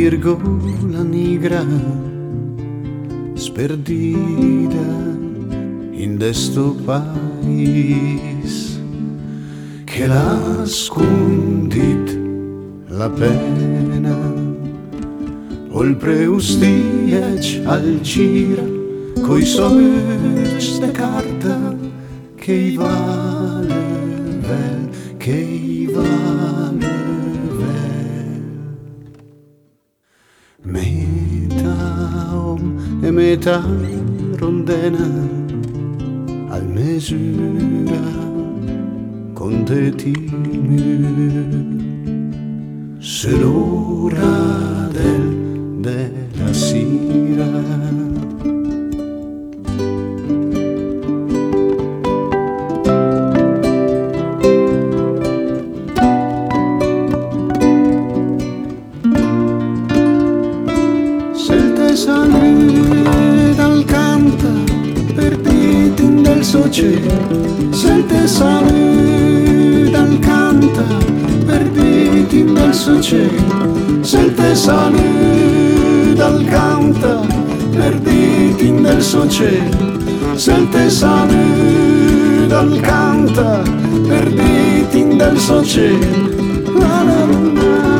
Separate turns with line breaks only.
virgola negra sperdida in desto país che l'ha scondit la pena oltre ustiec al gira coi sols de carta che i vale vel, che i vale vel. Metà om e metà rondena al mesura con te timur se l'ora della sera. Sale dal canta perditi nel suo cielo, se te sale dal canta perditi nel suo cielo, se te sale dal canta perditi nel suo cielo, se te sale dal canta perditi nel suo cielo. La la la la.